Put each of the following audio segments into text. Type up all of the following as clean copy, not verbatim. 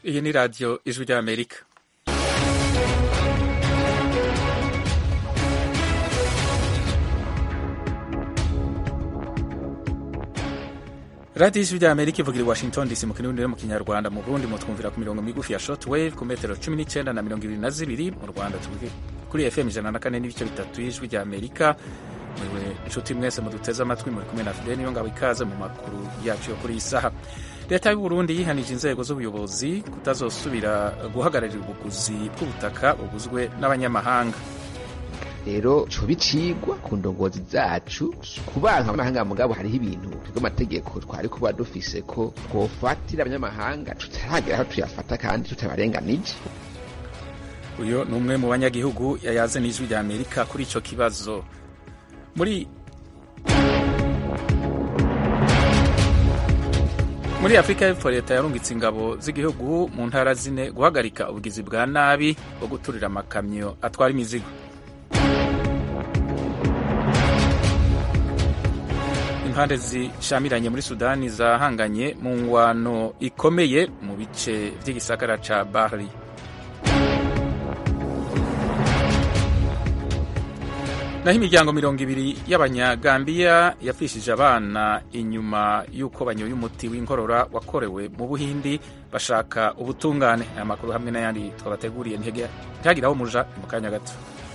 Iyi ni radiyo ijwi ry'Amerika. radiyo ijwi ry'Amerika ivugira i Washington DC mu kirundi no mu kinyarwanda. Mu Burundi mutwumvira ku mirongo migufi ya shortwave ku metero 19 na 22. Mu Rwanda turi kuri FM 104.3 y'ijwi ry'Amerika. Mwewe inshuti mwese muduteze amatwi, muri kumwe na Fidel Niyongabo, ikaze mu makuru yacu yo kuri iyi saha. Leta y'u Burundi yihanije inzego z'ubuyobozi kutazosubira guhagararira ubuguzi bw'ubutaka buguzwe n'abanyamahanga. Rero co bicigwa ku ndongozi zacu kubanka abanyamahanga, mugabo hariho ibintu tw'amategeko twari kuba dufise ko twofatira abanyamahanga tutaragera aho tuyafata kandi tutabarenganije. Uyo ni umwe mu banyagihugu yayaze n'ijwi ry'Amerika kuri ico kibazo. Muri Afrika y'Epfo, leta yarungitse ingabo z'igihugu mu ntara zine guhagarika ubugizi bwa nabi bwo guturira amakamyo atwara imizigo. Impande zishamiranye muri Sudani zahanganye mu ngwano ikomeye mu bice vy'igisagara ca Bahri. Naho imiryango 200 y'Abanyagambiya yafishije abana inyuma y'uko banyoye umuti w'inkorora wakorewe mu Buhindi bashaka ubutungane. Aya makuru hamwe n'ayandi twabateguriye ntihagiraho muja mu kanya gato.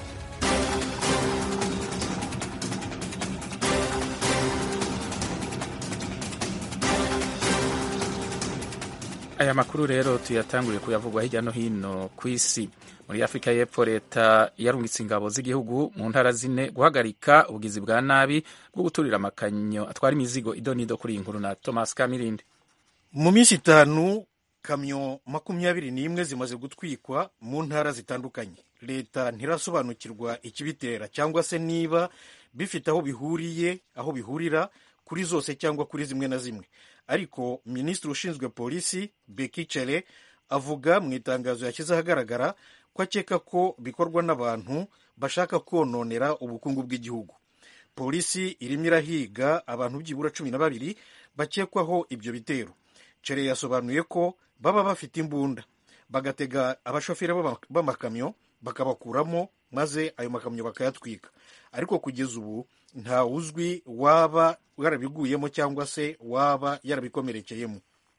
Aya makuru rero tuyatanguriye kuyavugwa hirya no hino ku isi. Muri Afrika y'Epfo, leta yarungitse ingabo z'igihugu mu ntara zine guhagarika ubugizi bwa nabi bwo guturira amakamyo atwara imizigo. Idonido kuri iyi nkuru na Thomas Kamirindi. Mu minsi 5 kamyo 21 zimaze gutwikwa mu ntara zitandukanye. Leta ntirasobanukirwa ikibitera cyangwa se niba bifite aho bihurira kuri zose cyangwa kuri zimwe na zimwe. Ariko minisitiri ushinzwe polisi Beki Cele avuga mu itangazo yashyize ahagaragara ko akeka ko bikorwa n'abantu bashaka kononera ubukungu bw'igihugu. Polisi irimo irahiga abantu byibura 12 bakekwaho ibyo bitero. Cele yasobanuye ko baba bafite imbunda bagatega abashoferi b'amakamyo bakabakuramo, maze ayo makamyo bakayatwika. Ariko kugeza ubu nta uzwi waba yarabiguyemo cyangwa se waba yarabikomerekeyemo.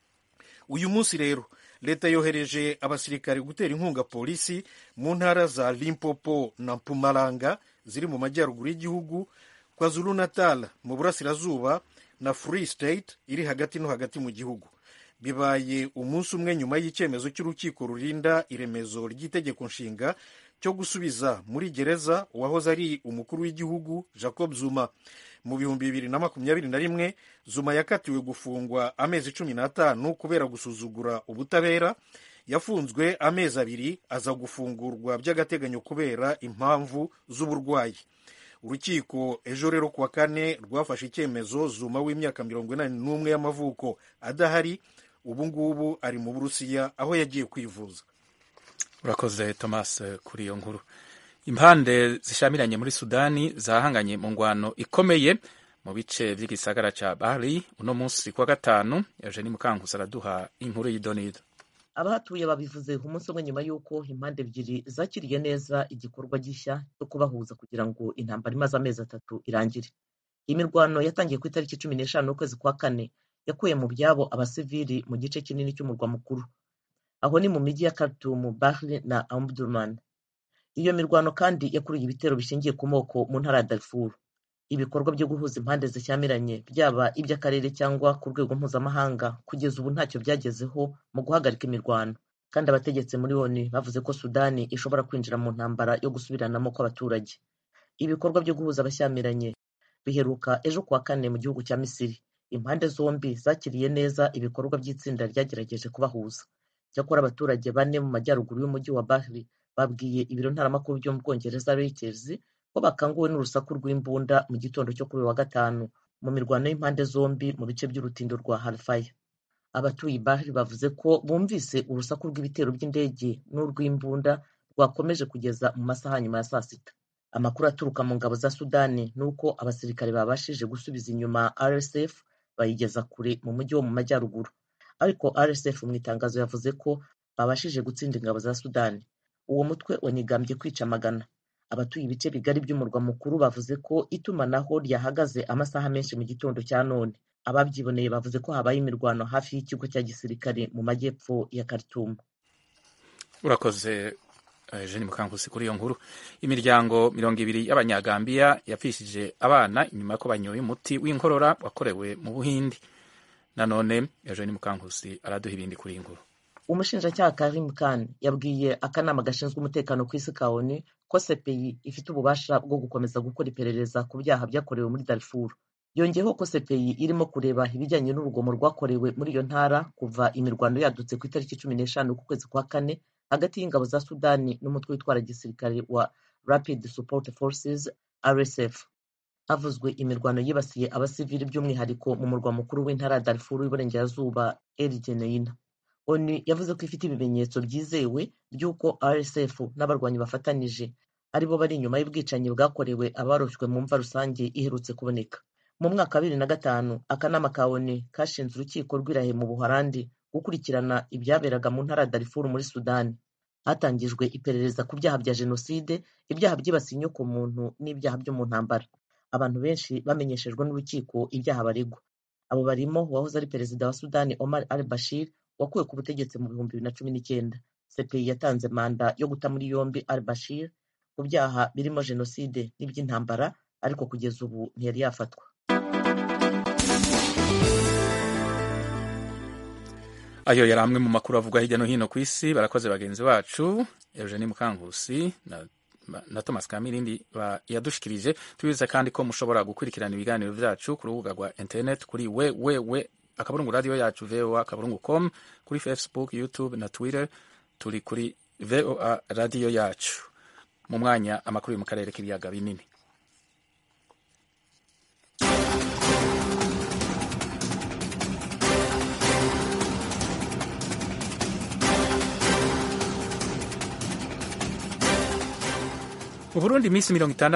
Uyu munsi rero leta yohereje abasirikare gutera inkunga polisi mu ntara za Limpopo na Mpumalanga ziri mu majyaruguru y'igihugu, KwaZulu Natal mu burasirazuba na Free State iri hagati no hagati mu gihugu. Bibaye umunsi umwe nyuma y'icyemezo cy'urukiko rurinda iremezo ry'itegeko nshinga cyo gusubiza muri gereza uwahoze ari umukuru w'igihugu Jacob Zuma. Mu 2021 Zuma yakatiwe gufungwa amezi 15 kubera gusuzugura ubutabera. Yafunzwe amezi 2 aza gufungurwa by'agateganyo kubera impamvu z'uburwayi. Urukiko ejo rero kuwa kane rwafashe icyemezo Zuma w'imyaka 41 y'amavuko adahari. Ubu ngubu ari mu Burusiya aho yagiye kwivuza. Urakoze Thomas kuri iyo nkuru. Impande zishamiranye muri Sudani zahanganye mu ngwano ikomeye mu bice by'igisagara ca Bahri uno munsi kwa gatanu. Eugenie Mukankusi araduha inkuru y'idonido. Abahatuye babivuze umunsi umwe nyuma y'uko impande ebyiri zakiriye neza igikorwa gishya cyo kubahuza kugira ngo intambara imaze amezi 3 irangire. Iyi mirwano yatangiye ku itariki 15 ukwezi kwa kane yakuye mu byabo abasivili mu gice kinini cy'umurwa mukuru. Aho ni mu mijyi ya Khartoum, Bahri na Omdurman. Iyo mirwano kandi yakuruye ibitero bishingiye ku moko mu ntara ya Darfur. Ibikorwa byo guhuza impande zishyamiranye byaba iby'akarere cyangwa ku rwego mpuzamahanga kugeza ubu ntacyo byagezeho mu guhagarika imirwano, kandi abategetsi muri ONU bavuze ko Sudani ishobora kwinjira mu ntambara yo gusubiranamo kw'abaturage. Ibikorwa byo guhuza abashyamiranye biheruka ejo kuwa kane mu gihugu cya Misiri. Impande zombi zakiriye neza ibikorwa by'itsinda ryagerageje kubahuza. Cyakora abaturage 4 mu majyaruguru y'umujyi wa Bahri babwiye ibiro ntaramakuru byo mu Bwongereza Reuters ko bakanguwe n'urusaku rw'imbunda mu gitondo cyo kuri wa gatanu mu mirwano y'impande zombi mu bice by'urutindo rwa Halfaya. Abatuye Bahri bavuze ko bumvise urusaku rw'ibitero by'indege n'urw'imbunda rwakomeje kugeza mu masaha nyuma ya saa 6. Amakuru aturuka mu ngabo za Sudani nuko abasirikare babashije gusubiza inyuma RSF bayigeza kure mu mujyi wo mu majyaruguru. Ariko RSF mu itangazo yavuze ko babashije gutsinda ingabo za Sudani. Uwo mutwe wanigambye kwica amagana. Abatuye ibice bigari by'umurwa mukuru bavuze ko itumanaho ryahagaze amasaha menshi mu gitondo cya none. Ababyiboneye bavuze ko habaye imirwano hafi y'ikigo cya gisirikare mu majyepfo ya Khartoum. Urakoze Jeanne Mukankusi kuri iyo nkuru. Imiryango 200 y'Abanyagambia yapfishije abana inyuma y'uko banyoye umuti w'inkorora wakorewe mu Buhindi. Nanone Jeanne Mukankusi araduha ibindi kuri inkuru. Umushinjacyaha Karim Khan yabwiye akanama gashinzwe umutekano ku isi ka ONU ko CPI ifite ububasha bwo gukomeza gukora iperereza ku byaha byakorewe muri Darfur. Yongeyeho ko CPI irimo kureba ibijyanye n'urugomo rwakorewe muri iyo ntara kuva imirwano yadutse ku itariki 15 kwezi kwa kane hagati y'ingabo za Sudani n'umutwe witwara gisirikare wa Rapid Support Forces RSF. Havuzwe imirwano yibasiye abasivili by'umwihariko mu murwa mukuru w'intara ya Darfur y'Iburengerazuba El Geneina. ONU yavuze ko ifite ibimenyetso byizewe by'uko RSF n'abarwanyi bafatanije aribo bari inyuma y'ubwicanyi bwakorewe abaroshywe mu mva rusange iherutse kuboneka. Mu mwaka wa 2005 akanama ka ONU kashinze urukiko rw'Irahe mu Buholandi gukurikirana ibyaberaga mu ntara ya Darfur muri Sudani. Hatangijwe iperereza ku byaha bya jenoside, ibyaha byibasiye inyokomuntu n'ibyaha byo mu ntambara. Abantu benshi bamenyeshejwe n'urukiko ibyaha baregwa. Abo barimo uwahoze ari perezida wa Sudani Omar al-Bashir wakuwe ku butegetsi mu 2019. CPI yatanze manda yo guta muri yombi al-Bashir ku byaha birimo jenoside n'iby'intambara, ariko kugeza ubu ntiyari yafatwa. Ayo yari amwe mu makuru avugwa hirya no hino ku isi. Barakoze bagenzi bacu Eugenie Mukankusi na Thomas Kamirindi yadushikirije. Tubize kandi ko mushobora gukurikirana ibiganiro byacu ku rubuga rwa internet kuri www.radio yacu voa.com, kuri Facebook, YouTube na Twitter turi kuri VOA radio yacu. Mu mwanya amakuru yo mu karere k'ibiyaga binini. Mu Burundi iminsi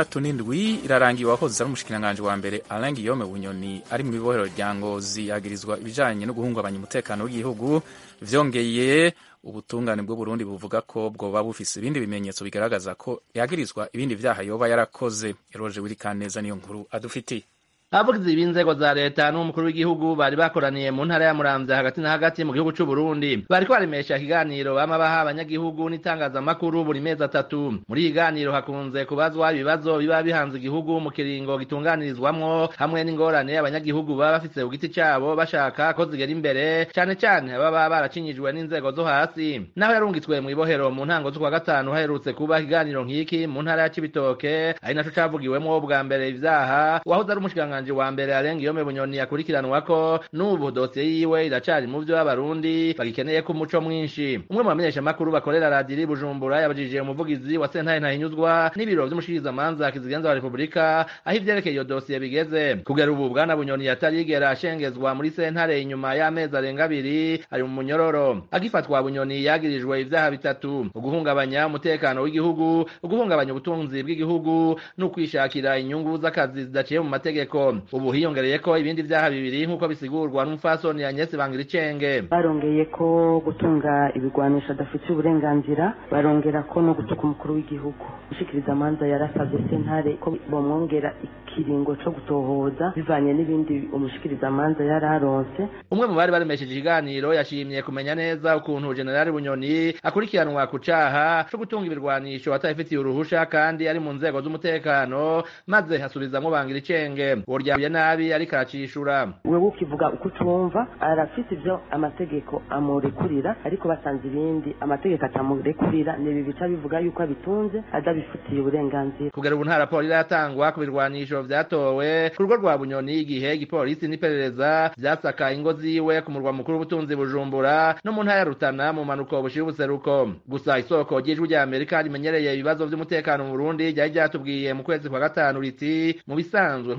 67 irarangiye wahoze ari umushikiranganji wa mbere Alain Guillaume Bunyoni ari mu bibohero rya Ngozi yagirizwa ibijanye no guhungabanya umutekano w'igihugu. Vyongeye ubutungane bw'u Burundi buvuga ko bwoba bufise ibindi bimenyetso bigaragaza ko yagirizwa ibindi vyaha yoba yarakoze. Eroje Wirikaneza niyo nkuru adufitiye. Abavugizi b'inzego za leta n'umukuru w'igihugu bari bakoraniye mu ntara ya Muramvya hagati na hagati mu gihugu c'u Burundi. Bariko baremesha ikiganiro bamabaha abanyagihugu n'itangazamakuru buri mezi 3. Muri ikiganiro hakunze kubazwa ibibazo biba bihanze igihugu mu kiringo gitunganirizwamwo, hamwe n'ingorane abanyagihugu baba bafise ku giti cabo bashaka ko zigera imbere, cane cane baba baracinyijwe n'inzego zo hasi. Naho yarungitswe mu ibohero mu ntango z'ukwa gatanu haherutse kuba ikiganiro nk'iki mu ntara ya Cibitoke, ari naco cavugiwemwo bwa mbere ivyaha wahoze ari umushikiranganji wa mbere Alain Guillaume Bunyoni yakurikiranwa ko n'ubu dosiye yiwe iracari mu vyo abarundi bagikeneye ko umuco mwinshi. Umwe mu bamenyesha makuru bakorera radio Bujumbura yabajije umuvugizi wa sentare Ntahinyuzwa n'ibiro vy'umushikirizamanza kizigenza wa Republika aho ivyerekeye iyo dosiye bigeze. Kugera ubu bwana Bunyoni yatarigera ashengezwa muri sentare inyuma y'amezi arenga 2 ari mu munyororo. Agifatwa Bunyoni yagirijwe ivyaha 3: uguhungabanya umutekano w'igihugu, uguhungabanya ubutunzi bw'igihugu no kwishakira inyungu z'akazi zidaciye mu mategeko. Ubu hiyongereye ko ibindi vyaha 2 nkuko bisigurwa n'umufasoni Agnes Bangiricenge. Barongeye ko gutunga ibigwanisha adafite uburenganzira, barongera ko no gutuka umukuru w'igihugu. Ushikiriza amanza yarasabye sentare ko bomwongera ikiringo co gutohoza bivanye n'ibindi umushikiriza amanza yararonse. Umwe mu bari baremesheje ikiganiro yashimye kumenya neza ukuntu General Bunyoni akurikiranwa ku caha co gutunga ibirwanisho atayifitiye uruhusha kandi ari mu nzego z'umutekano, maze hasubizamwo Bangiricenge uryabuye nabi ariko aracishura. Wewe ukivuga uko tumva arafite ivyo amategeko amurekurira, ariko basanze ibindi amategeko atamurekurira nibi bica bivuga yuko abitunze adabifitiye uburenganzira. Kugera ubu nta raporo iratangwa ku birwanisho vyatowe ku rugo rwa Bunyoni igihe igipolisi n'iperereza vyasaka ingo ziwe ku murwa mukuru w'ubutunzi Bujumbura no mu ntara ya Rutana mu manuko bushira ubuseruko. Gusa isoko ry'ijwi rya Amerika rimenyereye ibibazo vy'umutekano mu Burundi ryari ryatubwiye mu kwezi kwa gatanu riti mu bisanzwe nk'umujenerali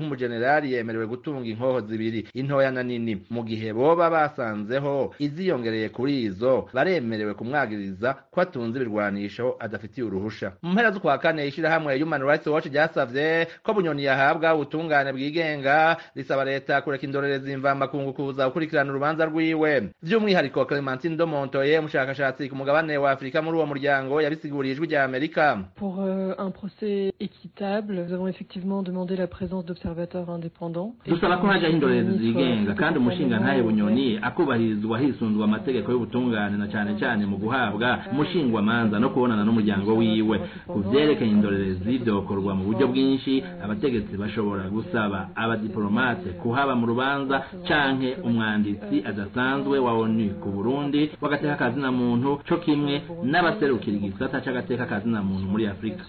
Senegal yemerewe gutunga inkoho zibiri, intoya na nini, mu gihe boba basanzeho iziyongereye kuri izo baremerewe kumwagiriza ko atunze ibirwanisho adafitiye uruhusha. Mu mpera z'ukwa kane ishirahamwe Human Rights Watch ryasavye ko Bunyoni yahabwa ubutungane bwigenga, risaba leta kureka indorerezi mvamakungu kuza gukurikirana urubanza rwiwe. Vy'umwihariko Clementine Domontoye, umushakashatsi ku mugabane wa Afrika muri uwo muryango, yabisiguriye ijwi rya Amerika. Pour un procès équitable, nous avons effectivement demandé la présence d'observateurs indépendants. Dusaba ko haja indorerezi zigenga kandi umushinga ntaye Bunyoni akubahirizwa hisunzwe amategeko y'ubutungane na cyane cyane mu guhabwa umushingwa manza no kubonana n'umuryango wiwe. Kuvyerekeye indorerezi byokorwa mu buryo bwinshi, abategetsi bashobora gusaba abadiplomate kuhaba mu rubanza canke umwanditsi adasanzwe wa ONU ku Burundi wagateka kazina muntu co kimwe n'abaserukira igisata c'agateka kazina muntu muri Afrika.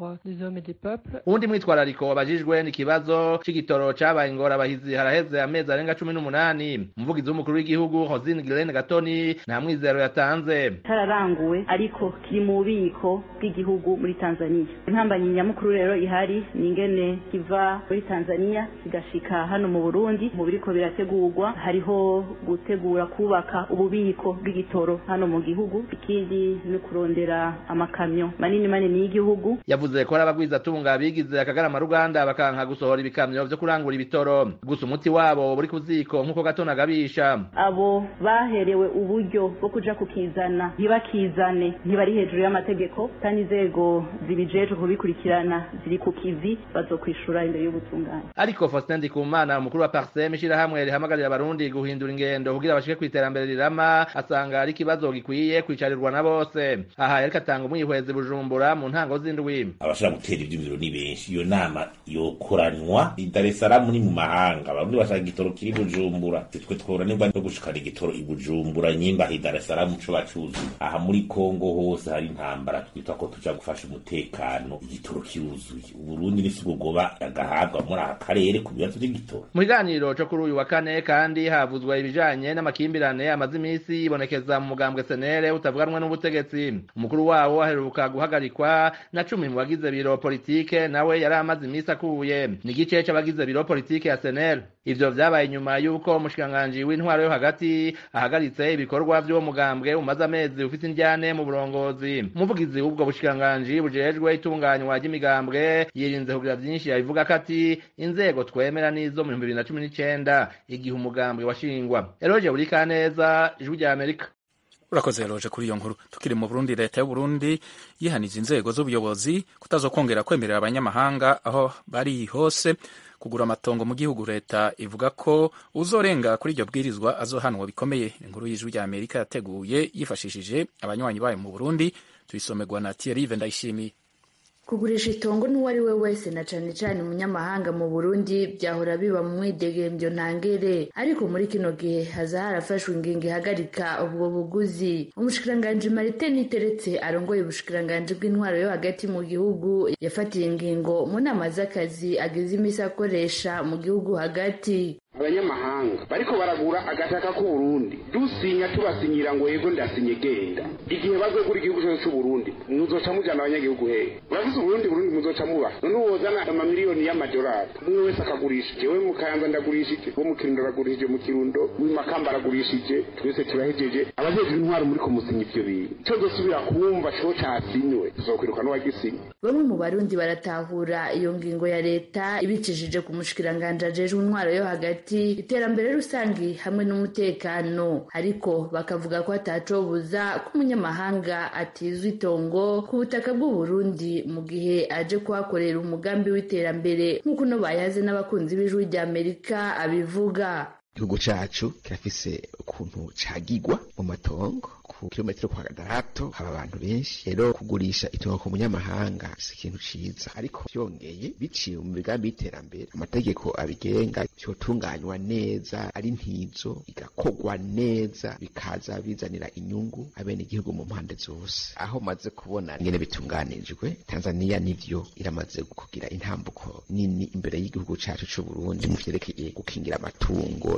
Undi mwitwarariko wabajijwe n'ikibazo c'igitoro cabaye ingorabahizi haraheze amezi arenga 18. Umuvugizi w'umukuru w'igihugu Rosine Guilaine Gatoni nta mwizero yatanze. Tararanguwe ariko kiri mu bubiko bw'igihugu muri Tanzania. Intambamyi nyamukuru rero ihari ni ingene kiva muri Tanzania kigashika hano mu Burundi, mu biriko birategurwa hariho gutegura kubaka ububiko bw'igitoro hano mu gihugu, ikindi ni kurondera amakamyo manini y'igihugu. Yavuze ko arabagwiza tunga bigize akagarama Ruganda bakanka gusohora ibikamyo vyo kurangura ibitoro, gusa umuti wabo buri kuziko nkuko Gatona gabisha. Abo baherewe uburyo bwo kuja kukizana ntibakizane, ntibari hejuru y'amategeko, kandi inzego zibijeje kubikurikirana ziri ku kivi bazokwishura imbere y'ubutungane. Ariko Faustin Ndikumana, umukuru wa Parsem, ishirahamwe rihamagarira abarundi guhindura ingendo kugira bashike kwiterambere rirama, asanga ari kibazo gikwiye kwicarirwa na bose. Aha yariko atanga umwihwezi Bujumbura mu ntango z'indwi. Abashaka gutera ivy'imiro ni benshi, iyo nama yokoranywa i Dar es Salaam ni mu mahanga, abarundi bashaka igitoro kiri Bujumbura, twe tworanirwa no gushikana igitoro i Bujumbura nyimba i Dar es Salaam co bacuzi. Aha muri Kongo hose hari intambara, twita ko tuja gufasha umutekano, igitoro kiruzuye. Uburundi nisugogoba agahabwa muri aka karere ku bibazo by'igitoro. Mu kiganiro cyo kuri uyu wa kane kandi havuzwe ibijanye n'amakimbirane amaze imisi ibonekeza mu mugambwe Senere utavuganwa n'ubutegetsi. Umukuru wawo aheruka guhagarikwa na 10 mu bagize biro politike, nawe yari amaze imisi akuye. Ni igice c'abagize biro politike ya Senere. Ivyo vyabaye nyuma yuko umushikiranganji w'intwaro yo hagati ahagaritse ibikorwa vy'uwo mugambwe umaze amezi ufite indyane mu burongozi. Umuvugizi w'ubwo bushikiranganji bujejwe itunganywa ry'imigambwe yirinze kugira vyinshi yabivuga kati inzego twemera nizo mu 2019 igihe umugambwe washingwa. Eroje Burikaneza, ijwi rya Amerika. Urakoze Roje kuri iyo nkuru. Tukiri mu Burundi, leta y'u Burundi yihanije inzego z'ubuyobozi kutazokongera kwemerera abanyamahanga aho bari hose kugura amatongo mu gihugu. Leta ivuga ko uzorenga kuri iryo bwirizwa azohanwa bikomeye. Inkuru y'ijwi rya Amerika yateguye yifashishije abanywanyi bayo mu Burundi, tuyisomerwa na Thierry Vendayishimiye. Kugurisha itongo n'uwari we wese na cane cane umunyamahanga mu Burundi byahora biba mu mwidegembyo ntangere, ariko muri kino gihe haza harafashwe ingingo ihagarika ubwo buguzi. Umushikiranganji Martin Niteretse arongoye ubushikiranganji bw'intwaro yo hagati mu gihugu yafatiye ingingo mu nama z'akazi agize imisi akoresha mu gihugu hagati. Abanyamahanga bariko baragura agataka ku Burundi, dusinya tubasinyira ngo yego ndasinye genda. Igihe bazwe kuri igihugu cy'u Burundi muzoca mujana abanyagihugu he? Uravuze Burundi muzoca muba. None wozana amamiliyoni y'amadolari. Umwe wese akagurisha. Jewe mu Kayanza ndagurishije, wo mu Kirundo aragurishije, mu Kirundo mu Makamba aragurishije, twese turahejeje. Abajeje intwaro muri ko musinya ivyo bintu. Cyo dosubira kumva cyo casinywe. Tuzokwiruka no wagisinye. Bamwe mu Barundi baratahura iyo ngingo ya leta ibicishije ku mushikiranganje ajejwe intwaro yo hagati, iterambere rusangi hamwe n'umutekano, ariko bakavuga ko atacobuza ko umunyamahanga atizwa itongo ku butaka bw'u Burundi mu gihe aje kuhakorera umugambi w'iterambere nk'uko no bayaze n'abakunzi b'ijwi rya Amerika abivuga. Igihugu cacu kirafise ukuntu cagigwa mu matongo ku kilometero kwa gatatu, haba abantu benshi. Rero kugurisha itongo ku munyamahanga si ikintu ciza, ariko byongeye biciye mu migambi y'iterambere, amategeko abigenga cyotunganywa neza, ari ntizo igakogwa neza, bikaza bizanira inyungu abene igihugu mu mpande zose. Aho maze kubona ngene bitunganijwe, Tanzania nivyo iramaze kugira intambuko nini imbere y'igihugu cacu c'u Burundi mu vyerekeye gukingira amatungo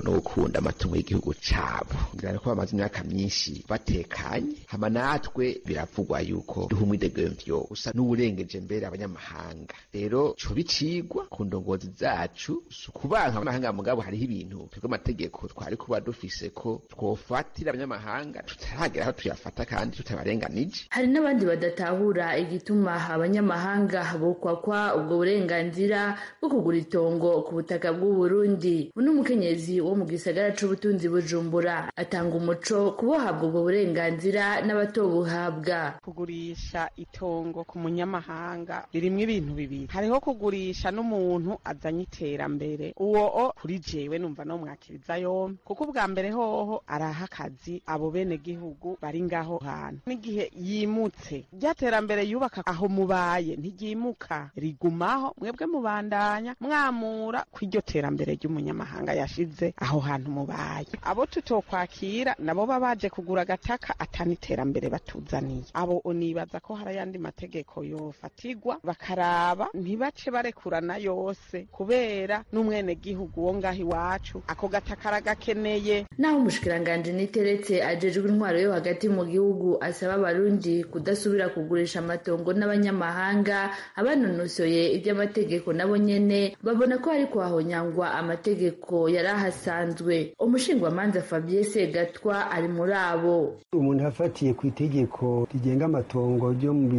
no gukunda amatungo y'igihugu cabo ngira ko bamaze imyaka myinshi batekanye hama natwe biravugwa yuko duha umwidegemvyo usa n'uburengeje mbere abanyamahanga rero co bicigwa ku ndongozi zacu kubanka abanyamahanga mugabo hariho ibintu twebwe amategeko twari kuba dufise ko twofatira abanyamahanga tutaragera aho tuyafata kandi tutabarenganije. Hari n'abandi badatahura igituma abanyamahanga bokwakwa ubwo burenganzira bwo kugura itongo ku butaka bw'u Burundi. Uno mukenyezi wo mu gisagara c'ubutunzi Bujumbura atanga umuco kubohabwa ubwo burenganzira n'abatobuhabwa. Kugurisha itongo ku munyamahanga ririmwo ibintu bibiri, hariho kugurisha n'umuntu azanye iterambere, uwo kuri jewe numva no mwakiriza yombi kuko ubwa mbere hoho araha akazi abo bene gihugu bari ngaho hantu, n'igihe yimutse ryaterambere yubaka aho mubaye ntigimuka rigumaho, mwebwe mubandanya mwamura kw'iryo terambere ry'umunyamahanga yashize aho hantu mubaye. Abo tutokwakira nabo babaje kugura agataka atani terambere batuzaniye, abo unibaza ko hari ayandi mategeko yofatigwa bakaraba ntibace barekurana yose kubera n'umwene gihugu wo ngaho iwacu ako gataka aragakeneye. Naho umushikiranganje niteretse ajejwe intwaro yo hagati mu gihugu asaba abarundi kudasubira kugurisha amatongo n'abanyamahanga, abanonosoye iby'amategeko nabo nyene babona ko hari kuhahonyangwa amategeko yari ahasanzwe. Umushingwamanza Fabien Segatwa ari muri abo. Umuntu afatiye ku itegeko rigenga amatongo ryo mu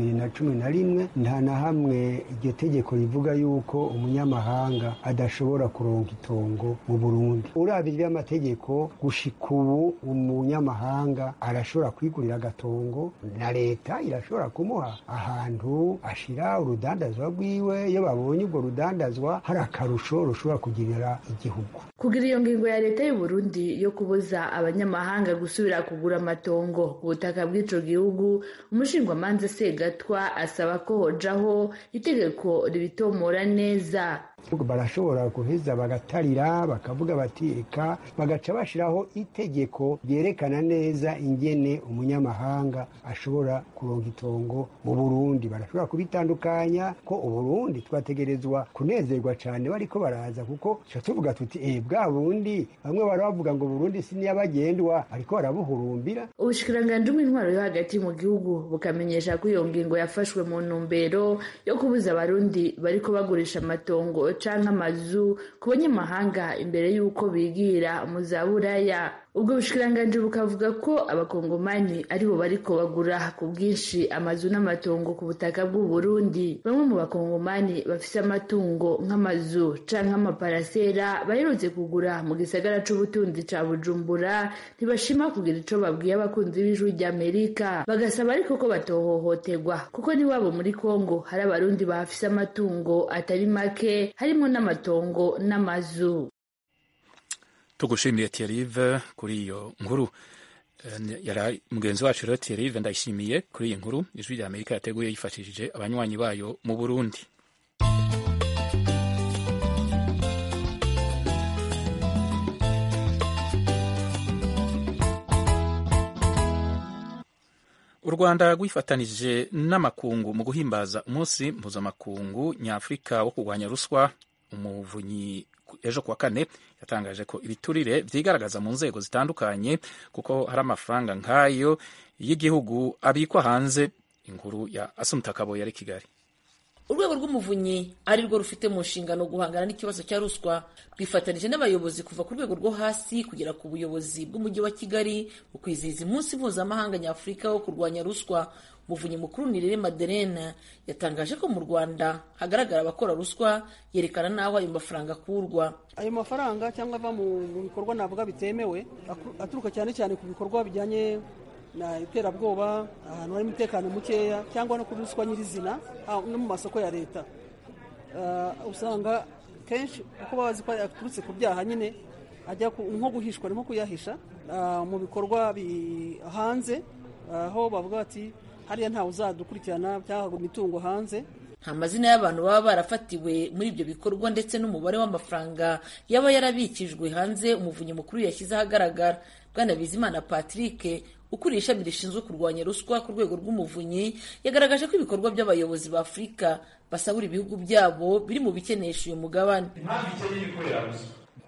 2011 nta na hamwe iryo tegeko rivuga yuko umunyamahanga adashobora kuronka itongo mu Burundi. Urabye amategeko gushika ubu umunyamahanga arashobora kwigurira agatongo na leta irashobora kumuha ahantu ashira urudandazwa rwiwe, iyo babonye ubwo rudandazwa hari akarusho rushobora kugirira igihugu. Kugira iyo ngingo ya leta y'u Burundi yo kubuza abanyamahanga gusubira kugura amatongo ku butaka bw'ico gihugu, umushingwamanza Segatwa asaba ko hojaho itegeko ribitomora neza. Barashobora guheza bagatarira bakavuga bati eka bagaca bashiraho itegeko ryerekana neza ingene umunyamahanga ashobora kuronka itongo mu Burundi. Barashobora kubitandukanya ko Uburundi twategerezwa kunezerwa cane bariko baraza, kuko tuvuga tuti bwa Burundi bamwe baravuga ngo Burundi si niyabagendwa ariko barabuhurumbira. Ubushikiranganje bw'intwaro yo hagati mu gihugu bukamenyesha ko iyo ngingo yafashwe mu ntumbero yo kubuza abarundi bariko bagurisha amatongo canke amazu ku banyamahanga imbere y'uko bigira mu za Buraya. Ubwo bushikiranganje bukavuga ko abakongomani aribo bariko bagura ku bwinshi amazu n'amatongo ku butaka bw'u Burundi. Bamwe mu bakongomani bafise amatungo nk'amazu canke amaparasera baherutse kugura mu gisagara c'ubutunzi ca Bujumbura ntibashima kugira ico babwiye abakunzi b'ijwi ry'Amerika, bagasaba ariko ko batohohoterwa kuko niwabo muri Kongo hari abarundi bafise amatungo atari make harimo n'amatongo n'amazu. Tugushimiye Thierry kuri iyo nkuru. Yari mugenzi wacu rero Thierry ndayishimiye kuri iyi nkuru ijwi rya Amerika yateguye yifashishije abanywanyi bayo mu Burundi. U Rwanda rwifatanije n'amakungu mu guhimbaza umunsi mpuzamakungu nyafurika wo kurwanya ruswa. Umuvunyi ejo kuwa kane yatangaje ko ibiturire vyigaragaza mu nzego zitandukanye kuko hari amafaranga nk'ayo y'igihugu abikwa hanze. Inkuru ya Asumta Kaboyi yari Kigali. Urwego rw'umuvunyi ari rwo rufite mu nshingano guhangana n'ikibazo cya ruswa rwifatanije n'abayobozi kuva ku rwego rwo hasi kugera ku buyobozi bw'umujyi wa Kigali mu kwizihiza umunsi mpuzamahanga nyafurika wo kurwanya ruswa. Umuvunyi mukuru Nirere Madeleine yatangaje ko mu Rwanda hagaragara abakora ruswa, yerekana n'aho ayo mafaranga akurwa. Ayo mafaranga cyangwa ava mu bikorwa navuga bitemewe aturuka cyane cyane ku bikorwa bijyanye na iterabwoba, ahantu hari umutekano mukeya, cyangwa no kuri ruswa nyirizina no mu masoko ya leta. Usanga kenshi uko bazi ko aturutse ku byaha nyine ajya nko guhishwa nko kuyahisha mu bikorwa hanze, aho bavuga ati hariya ntawe uzadukurikirana cyangwa imitungo hanze. Nta mazina y'abantu baba barafatiwe muri ibyo bikorwa ndetse n'umubare w'amafaranga yaba yarabikijwe hanze umuvunyi mukuru yashyize ahagaragara. Bwana Bizimana Patrick ukuriye ishami rishinzwe kurwanya ruswa ku rwego rw'umuvunyi yagaragaje ko ibikorwa by'abayobozi ba Afurika basabura ibihugu byabo biri mu bikenesha uyu mugabane. Impamvu ikeneye gukorera ruswa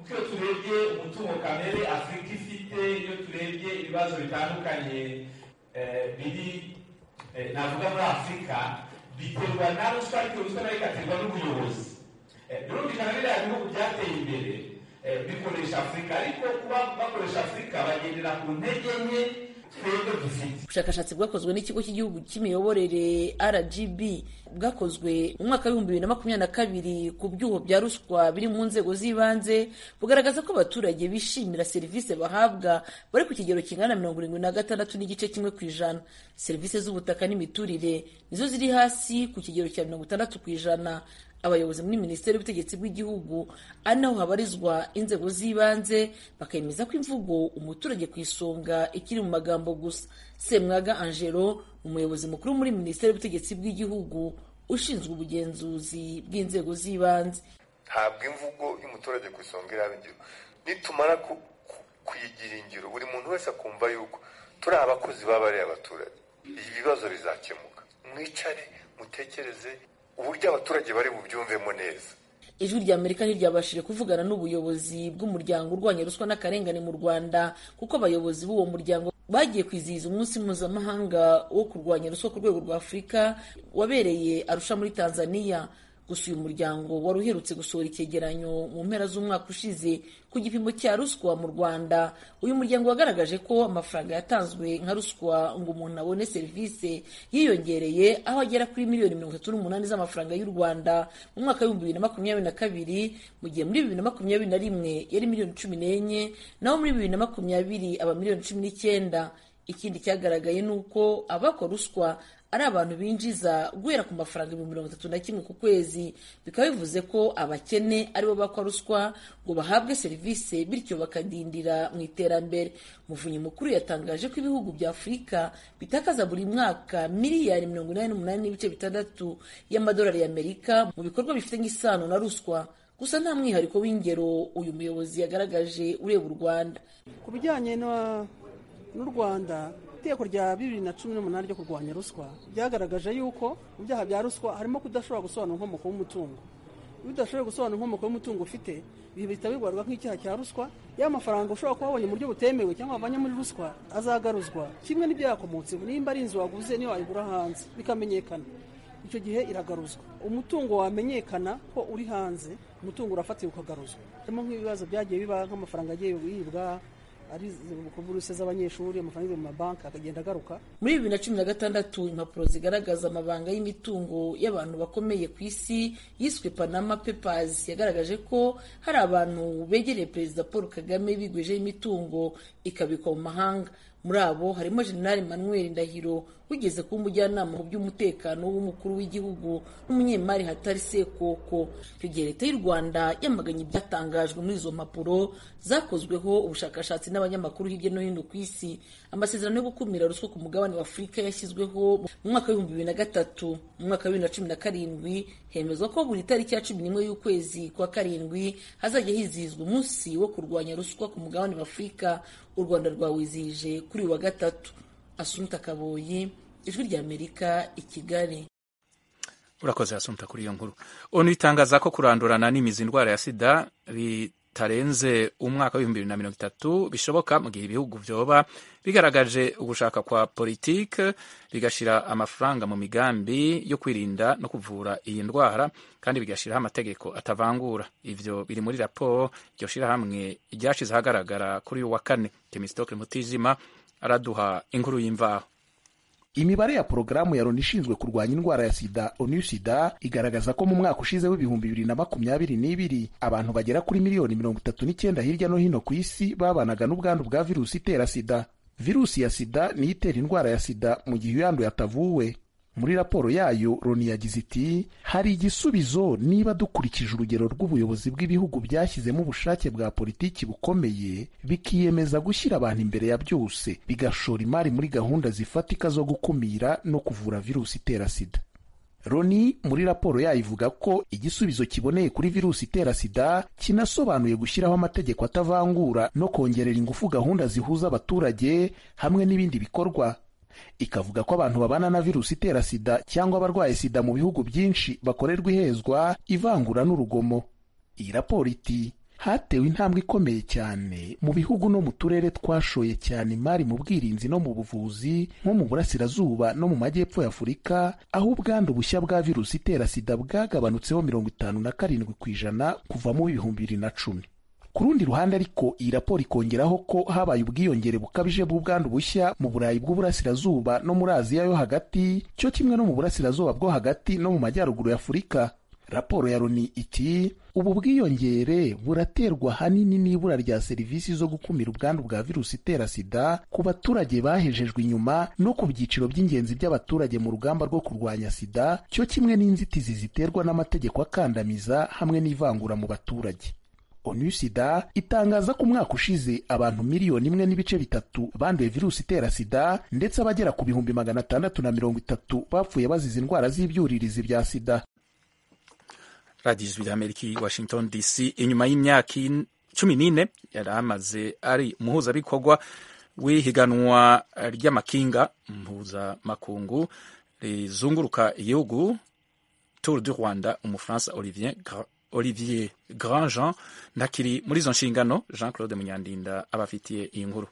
kuko iyo turebye umutungo kamere Afurika ifite, iyo turebye ibibazo bitandukanye biri navuga muri Afurika, biterwa na ruswa, ariko ruswa nayo igaterwa n'ubuyobozi. Birumvikana biriya bihugu byateye imbere bikoresha Afurika, ariko kuba bakoresha Afurika bagendera ku ntege nke twebwe dufite. Ubushakashatsi bwakozwe n'ikigo cy'igihugu cy'imiyoborere RGB bwakozwe mu mwaka wa 2022 ku byuho bya ruswa biri mu nzego z'ibanze bugaragaza ko abaturage bishimira serivisi bahabwa bari ku kigero kingana 76.1%. Serivisi z'ubutaka n'imiturire nizo ziri hasi ku kigero cya 60%. Abayobozi muri Minisiteri y'Ubutegetsi bw'Igihugu ari naho habarizwa inzego z'ibanze bakemeza ko imvugo umuturage ku isonga ikiri mu magambo gusa. Semwaga Angelo, umuyobozi mukuru muri Minisiteri y'Ubutegetsi bw'Igihugu ushinzwe ubugenzuzi bw'inzego z'ibanze: ntabwo imvugo y'umuturage ku isonga iraba ingiro. Nitumara kuyigira ingiro, buri muntu wese akumva yuko turi abakozi b'abariya abaturage, ibibazo bizakemuka. Mwicare mutekereze uburyo abaturage bari bubyumvemo neza. Ijwi rya Amerika ntiryabashije kuvugana n'ubuyobozi bw'umuryango urwanya ruswa n'akarengane mu Rwanda, kuko abayobozi b'uwo muryango bagiye kwizihiza umunsi mpuzamahanga wo kurwanya ruswa ku rwego rwa Afurika wabereye Arusha muri Tanzania. Gusa uyu muryango wari uherutse gusohora icyegeranyo mu mpera z'umwaka ushize ku gipimo cya ruswa mu Rwanda. Uyu muryango wagaragaje ko amafaranga yatanzwe nka ruswa ngo umuntu abone serivisi yiyongereye, aho agera kuri miliyoni 38 z'amafaranga y'u Rwanda mu mwaka wa 2022, mu gihe muri 2021 yari miliyoni 14, naho muri 2020 aba miliyoni 19. Ikindi cyagaragaye nuko abakora ruswa ari abantu binjiza guhera ku mafaranga 31,000 ku kwezi. Bikaba bivuze ko abakene aribo bakora ruswa ngo bahabwe serivisi, bityo bakadindira mu iterambere. Muvunyi mukuru yatangaje ko ibihugu bya Afurika bitakaza buri mwaka miliyari 88.6 y'amadolari y'Amerika mu bikorwa bifite nk'isano na ruswa. Gusa nta mwihariko w'ingero uyu muyobozi yagaragaje ureba u Rwanda. Ku bijyanye n'u Rwanda, iteko rya 2018 ryo kurwanya ruswa ryagaragaje yuko mu byaha bya ruswa harimo kudashobora gusobanura inkomoko y'umutungo. Iyo udashoboye gusobanura inkomoko y'umutungo ufite, bihita bibarwa nk'icyaha cya ruswa. Y'amafaranga ushobora kuba wabonye mu buryo butemewe cyangwa wavanye muri ruswa azagaruzwa, kimwe n'ibyakomotse. Nimba ari inzu waguze niyo wayigura hanze bikamenyekana, icyo gihe iragaruzwa. Umutungo wamenyekana ko uri hanze, umutungo urafatira ukagaruzwa. Harimo nk'ibibazo byagiye biba nk'amafaranga agiye yibwa, ari kuburuse z'abanyeshuri, amafaranga mu mabanki akagenda agaruka. Muri 2016 impapuro zigaragaza amabanga y'imitungo y'abantu bakomeye ku isi yiswe Panama Papers yagaragaje ko hari abantu begereye Perezida Paul Kagame bigwejeho imitungo ikabikwa mu mahanga. Muri abo harimo General Emmanuel Ndahiro wigeze kuba umujyanama mu by'umutekano w'umukuru w'igihugu n'umunyemari Hatari Sekoko. Icyo gihe Leta y'u Rwanda yamaganye ibyatangajwe muri izo mpapuro zakozweho ubushakashatsi n'abanyamakuru hirya no hino ku isi. Amasezerano yo gukumira ruswa ku mugabane wa Afurika yashyizweho mu mwaka wa 2003. Mu mwaka wa 2017 hemezwa ko buri tariki ya 11 y'ukwezi kwa karindwi hazajya hizihizwa umunsi wo kurwanya ruswa ku mugabane wa Afurika. U Rwanda rwawizihije kuri wa gatatu. Asumta Kaboyi, Ijwi rya Amerika, i Kigali. Urakoze Asumta kuri iyo nkuru. ONU itangaza ko kurandurana n'imizi indwara ya sida bitarenze umwaka wa 2030 bishoboka mu gihe ibihugu vyoba bigaragaje ugushaka kwa politike bigashira amafaranga mu migambi yo kwirinda no kuvura iyi ndwara, kandi bigashiraho amategeko atavangura. Ivyo biri muri raporo iryo shirahamwe ryashize ahagaragara kuri uyu wa kane. Temistocle Mutijima araduha inkuru y'imvaho. Imibare ya porogaramu ya Loni ishinzwe kurwanya indwara ya sida ONU-SIDA igaragaza ko mu mwaka ushize w'2022 abantu bagera kuri miliyoni 39 hirya no hino ku isi babanaga n'ubwandu bwa virusi itera sida. Virusi ya sida niyo itera indwara ya sida mu gihe uyanduye atavuwe. Muri raporo yayo Loni yagize iti hari igisubizo niba dukurikije urugero rw'ubuyobozi bw'ibihugu byashyizemo ubushake bwa politiki bukomeye bikiyemeza gushyira abantu imbere ya byose, bigashora imari muri gahunda zifatika zo gukumira no kuvura virusi itera sida. Loni muri raporo yayo ivuga ko igisubizo kiboneye kuri virusi itera sida kinasobanuye gushyiraho amategeko atavangura no kongerera ingufu gahunda zihuza abaturage hamwe n'ibindi bikorwa. Ikavuga ko abantu babana na virusi itera sida cyangwa abarwaye sida mu bihugu byinshi bakorerwa ihezwa, ivangura n'urugomo. Iyi raporo iti hatewe intambwe ikomeye cyane mu bihugu no mu turere twashoye cyane imari mu bwirinzi no mu buvuzi nko mu burasirazuba no mu majyepfo y'Afurika, aho ubwandu bushya bwa virusi itera sida bwagabanutseho 57% kuva mu 2010. Ku rundi ruhande ariko iyi raporo ikongeraho ko habaye ubwiyongere bukabije bw'ubwandu bushya mu Burayi bw'uburasirazuba no muri Aziya yo hagati, cyo kimwe no mu burasirazuba bwo hagati no mu majyaruguru y'Afurika. Raporo ya Loni iti ubu bwiyongere buraterwa hanini n'ibura rya serivisi zo gukumira ubwandu bwa virusi itera sida ku baturage bahejejwe inyuma no ku byiciro by'ingenzi by'abaturage mu rugamba rwo kurwanya sida, cyo kimwe n'inzitizi ziterwa n'amategeko akandamiza hamwe n'ivangura mu baturage. ONU-SIDA itangaza ko umwaka ushize abantu 1.3 banduye virusi itera sida, ndetse abagera ku 630 bapfuye bazize indwara z'ibyuririzi bya sida. Radio Ijwi ry'Amerika i Washington DC. Inyuma y'imyaka 14 yari amaze ari umuhuzabikorwa w'ihiganwa ry'amakinga mpuzamakungu rizunguruka igihugu Tour du Rwanda, umufaransa Olivier Grandjean ntakiri muri izo nshingano. Jean Claude Munyandinda abafitiye iyi nkuru.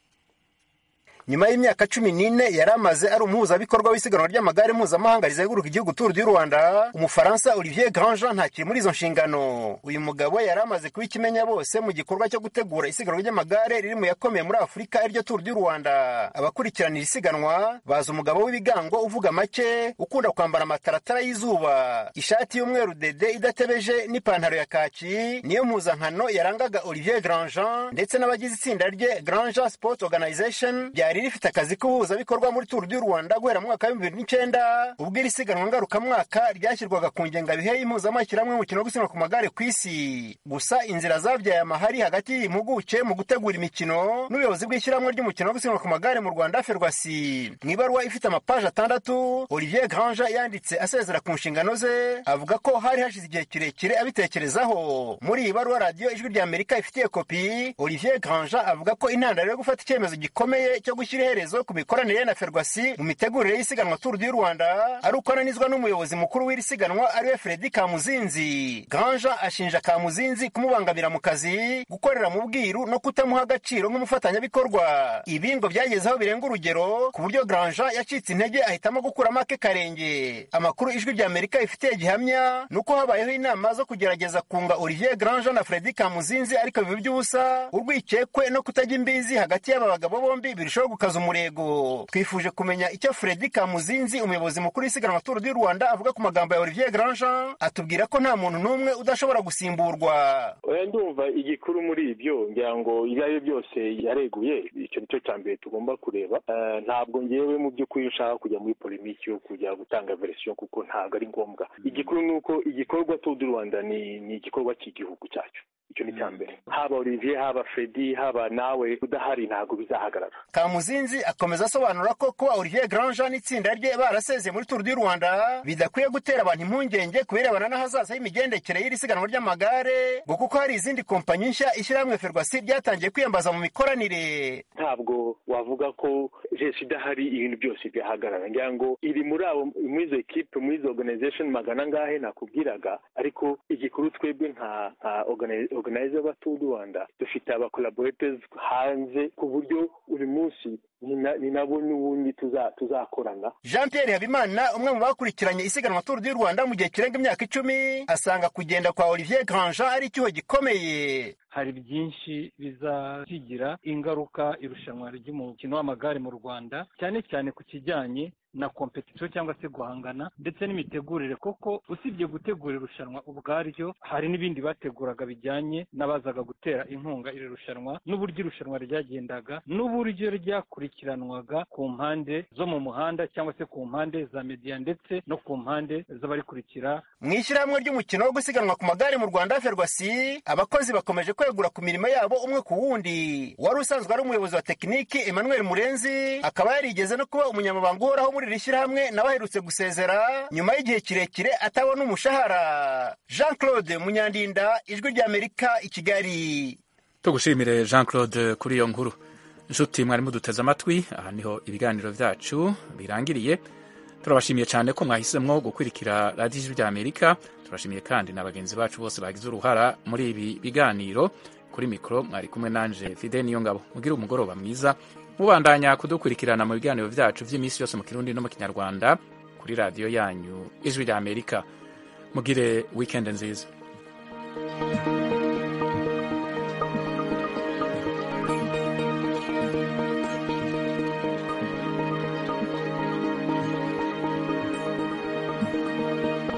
Nyuma y'imyaka 14 yari amaze ari umuhuzabikorwa w'isiganwa ry'amagare mpuzamahanga rizenguruka igihugu Tour du Rwanda, umufaransa Olivier Grandjean ntakiri muri izo nshingano. Uyu mugabo yari amaze kuba ikimenya bose mu gikorwa cyo gutegura isiganwa ry'amagare riri mu yakomeye muri Afurika iryo Tour du Rwanda. Abakurikiranira isiganwa baza umugabo w'ibigango uvuga make, ukunda kwambara amataratara y'izuba, ishati y'umweru dede idatebeje n'ipantaro ya kaki, niyo mpuzankano yarangaga Olivier Grandjean ndetse n'abagize itsinda rye Grandjean Sports Organization rifite akazi k'ubuhuzabikorwa muri Tour du Rwanda guhera mu mwaka wa 2009 ubwo iri siganwa ngarukamwaka ryashyirwaga ku ngengabihe y'impuzamashyirahamwe y'umukino wo gusiganwa ku magare ku isi. Gusa inzira zavyaye amahari hagati y'impuguke mu gutegura imikino n'ubuyobozi bw'ishyirahamwe ry'umukino wo gusiganwa ku magare mu Rwanda Ferwasi. Mu ibaruwa ifite amapaje 6 Olivier Grandjean yanditse asezera ku nshingano ze, avuga ko hari hashize igihe kirekire abitekerezaho. Muri iyi baruwa Radio Ijwi ry'Amerika ifitiye kopi, Olivier Grandjean avuga ko intandaro yo gufata icyemezo gikomeye cyo gushyira iherezo ku mikoranire na Ferwasi mu mitegurire y'isiganwa Tour du Rwanda ari uko ananizwa n'umuyobozi mukuru w'iri siganwa ariwe Fredy Kamuzinzi. Grandjean ashinja Kamuzinzi kumubangamira mu kazi, gukorera mu bwiru no kutamuha agaciro nk'umufatanyabikorwa. Ibi ngo byagezeho birenga urugero ku buryo Grandjean yacitse intege ahitamo gukura make karenge. Amakuru Ijwi ry'Amerika ifitiye gihamya nuko habayeho inama zo kugerageza kunga Olivier Grandjean na Fredy Kamuzinzi, ariko bibi by'ubusa, urwikekwe no kutajya imbizi hagati y'aba bagabo bombi birushaho gukaza umurego. Twifuje kumenya icyo Fredy Kamuzinzi, umuyobozi mukuru w'isiganwa Tour du Rwanda, avuga ku magambo ya Olivier Grandjean. Atubwira ko nta muntu n'umwe udashobora gusimburwa. Ndumva igikuru muri ibyo ngira ngo ibyayo byose yareguye, icyo nicyo cyambere tugomba kureba. Ntabwo ngewe mu by'ukuri nshaka kujya muri polemiki yo kujya gutanga version kuko ntabwo ari ngombwa. Igikuru nuko igikorwa Tour du Rwanda ni igikorwa cy'igihugu cyacu. Icyo ni cyambere. Haba Olivier, haba Fredy, haba nawe udahari ntabwo bizahagarara. Kamuzinzi akomeza asobanura ko kuba Olivier Grandjean n'itsinda rye barasezeye muri Tour du Rwanda bidakwiye gutera abantu impungenge kubirebana n'ahazaza y'imigendekere y'iri siganwa ry'amagare, ngo kuko hari izindi kompanyi nshya ishyirahamwe Ferwasi ryatangiye kwiyambaza mu mikoranire. Ntabwo wavuga ko jeshi idahari ibintu byose byahagarara. Ngira ngo iri muri izo equipe, muri izo organization magana ngahe nakubwiraga, ariko igikuru twebwe nka organizer ba Tour du Rwanda dufite aba collaborators hanze ku buryo uri munsi ni nabo n'ubundi tuzakorana. Jean Pierre Habimana, umwe mu bakurikiranye isiganwa Tour du Rwanda mu gihe kirenga imyaka 10, asanga kugenda kwa Olivier Grandjean ari icyuho gikomeye. Hari byinshi bizagira ingaruka irushanwa ry'umukino w'amagare mu Rwanda, cyane cyane ku kijyanye na competition cyangwa se guhangana ndetse n'imitegurire, koko usibye gutegura irushanwa ubwaryo hari n'ibindi bateguraga bijyanye n'abazaga gutera inkunga iri rushanwa, n'uburyo irushanwa ryagendaga, n'uburyo ryakurikiranwaga ku mpande zo mu muhanda cyangwa se ku mpande za media ndetse no ku mpande z'abarikurikira. Mu ishyirahamwe ry'umukino wo gusiganwa ku magare mu Rwanda Ferwasi, abakozi bakomeje kwegura ku mirimo yabo umwe ku wundi. Wari usanzwe ari umuyobozi wa tekiniki Emmanuel Murenzi akaba yarigeze no kuba umunyamabanga uhoraho muri iri shyirahamwe, nawe aherutse gusezera nyuma y'igihe kirekire atabona umushahara. Jean Claude Munyandinda, Ijwi ry'Amerika, i Kigali. Tugushimire Jean Claude kuri iyo nkuru. Nshuti mwarimu duteze amatwi, aha niho ibiganiro byacu birangiriye. Turabashimiye cyane ko mwahisemwo gukurikira Radio Ijwi ry'Amerika. turashimiye kandi na bagenzi bacu bose bagize uruhara muri ibi biganiro. Kuri mikoro mwari kumwe nanje Fide Niyongabo. Mugire umugoroba mwiza, mubandanya kudukurikirana mu biganiro vyacu vy'iminsi yose mu Kirundi no mu Kinyarwanda kuri radiyo yanyu Ijwi rya Amerika. Mugire weekend nziza.